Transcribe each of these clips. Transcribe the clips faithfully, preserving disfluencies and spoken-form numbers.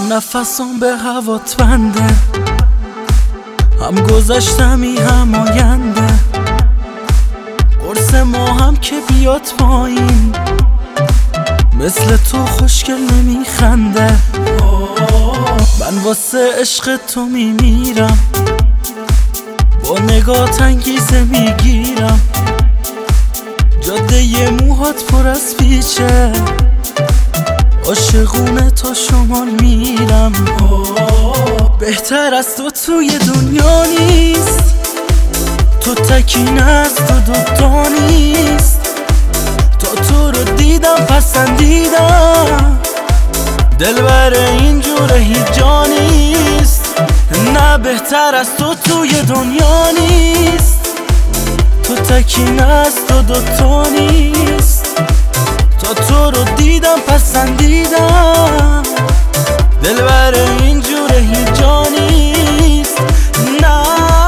هم نفسم به هوات بنده، هم گذشتمی هم آینده. قرص ما هم که بیاد پایین، مثل تو خوشگل نمیخنده. من واسه عشق تو میمیرم، با نگاه انگیزه میگیرم. جاده موهات پر از پیچه، عاشقونه تا شمال میرم. بهتر از تو توی دنیا نیست، تو تکین از تو دوتا نیست. تا تو رو دیدم پسندیدم، دلبر اینجور هیچ جا نیست. نه بهتر از تو توی دنیا نیست، تو تکین از تو دوتا نیست. تا تو رو دیدم پسندیدم، دلبر اینجور هیچ جا نیست. نه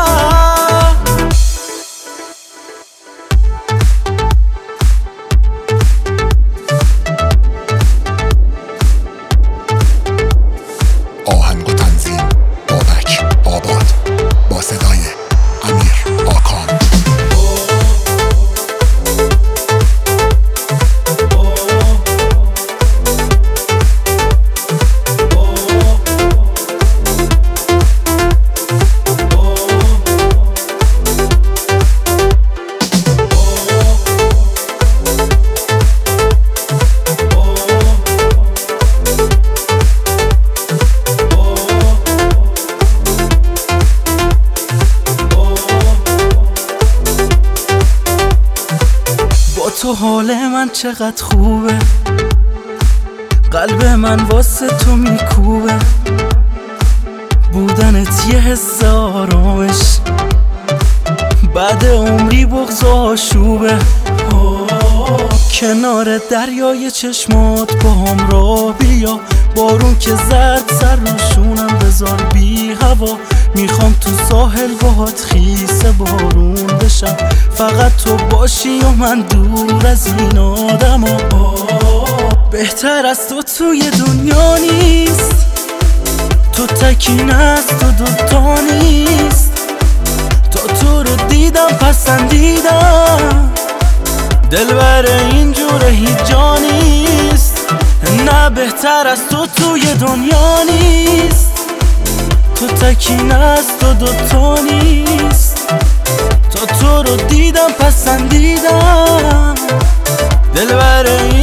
آهنگ و تنظیم بابک آباد با صدای امیر آکان. تو حال من چقدر خوبه، قلب من واسه تو میکوبه. بودنت یه حس آرامش، بعد عمری بغض و آشوبه. کنار دریای چشمات با هم راه بیا، بارون که زد سر روشونم بذار بی هوا. میخوام تو ساحل باهات خیس بارون بشم، فقط تو باشی و من دور از این آدم ها. بهتر از تو توی دنیا نیست، تو تکین از تو دوتا نیست. تا تو رو دیدم پسندیدم، دلبر اینجور هیچ جا نیست. نه بهتر از تو توی دنیا نیست، تو تکین از تو دوتا نیست. تا تو رو دیدم پسندیدم، دلبر